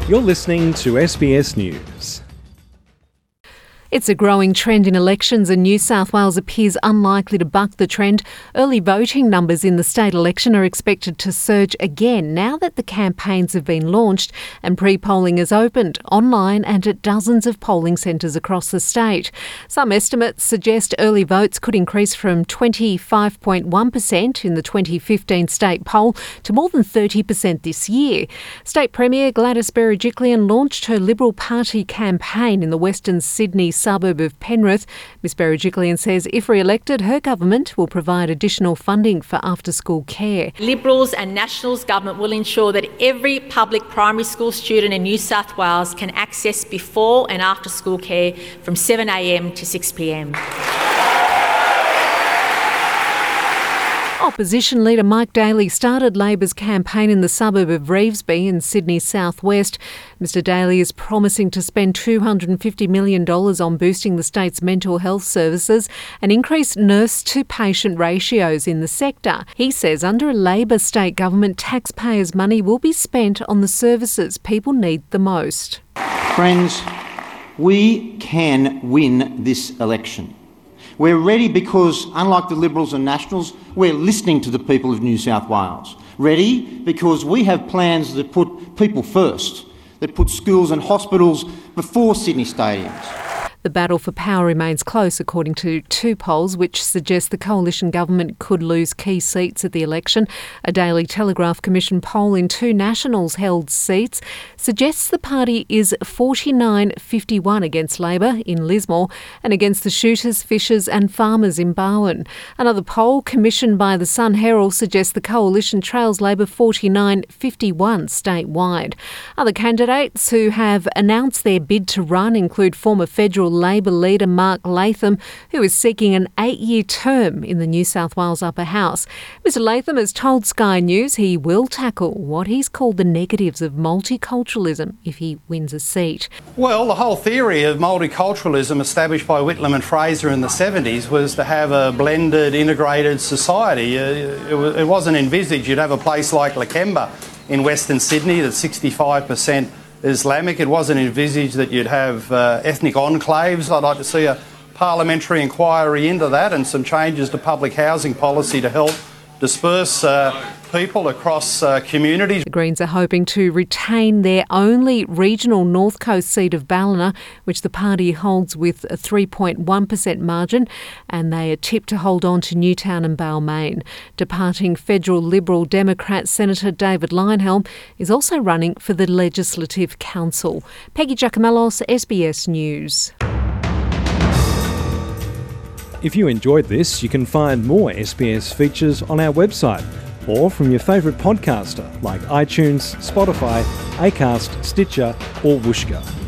You're listening to SBS News. It's a growing trend in elections and New South Wales appears unlikely to buck the trend. Early voting numbers in the state election are expected to surge again now that the campaigns have been launched and pre-polling has opened online and at dozens of polling centres across the state. Some estimates suggest early votes could increase from 25.1% in the 2015 state poll to more than 30% this year. State Premier Gladys Berejiklian launched her Liberal Party campaign in the Western Sydney suburb of Penrith. Ms Berejiklian says if re-elected, her government will provide additional funding for after-school care. Liberals and Nationals government will ensure that every public primary school student in New South Wales can access before and after school care from 7 a.m. to 6 p.m. Opposition leader Mike Daly started Labor's campaign in the suburb of Revesby in Sydney's southwest. Mr Daly is promising to spend $250 million on boosting the state's mental health services and increase nurse-to-patient ratios in the sector. He says under a Labor state government, taxpayers' money will be spent on the services people need the most. Friends, we can win this election. We're ready because, unlike the Liberals and Nationals, we're listening to the people of New South Wales. Ready because we have plans that put people first, that put schools and hospitals before Sydney stadiums. The battle for power remains close, according to two polls, which suggest the coalition government could lose key seats at the election. A Daily Telegraph Commission poll in two Nationals-held seats suggests the party is 49-51 against Labor in Lismore and against the shooters, fishers and farmers in Barwon. Another poll commissioned by the Sun Herald suggests the coalition trails Labor 49-51 statewide. Other candidates who have announced their bid to run include former federal Labor leader Mark Latham, who is seeking an 8-year term in the New South Wales Upper House. Mr Latham has told Sky News he will tackle what he's called the negatives of multiculturalism if he wins a seat. Well, the whole theory of multiculturalism established by Whitlam and Fraser in the 70s was to have a blended, integrated society. It wasn't envisaged you'd have a place like Lakemba in Western Sydney that's 65% Islamic. It wasn't envisaged that you'd have ethnic enclaves. I'd like to see a parliamentary inquiry into that and some changes to public housing policy to help disperse people across communities. The Greens are hoping to retain their only regional North Coast seat of Ballina, which the party holds with a 3.1% margin, and they are tipped to hold on to Newtown and Balmain. Departing federal Liberal Democrat Senator David Leyonhjelm is also running for the Legislative Council. Peggy Giacomellos, SBS News. If you enjoyed this, you can find more SBS features on our website or from your favourite podcaster like iTunes, Spotify, Acast, Stitcher or Whooshkaa.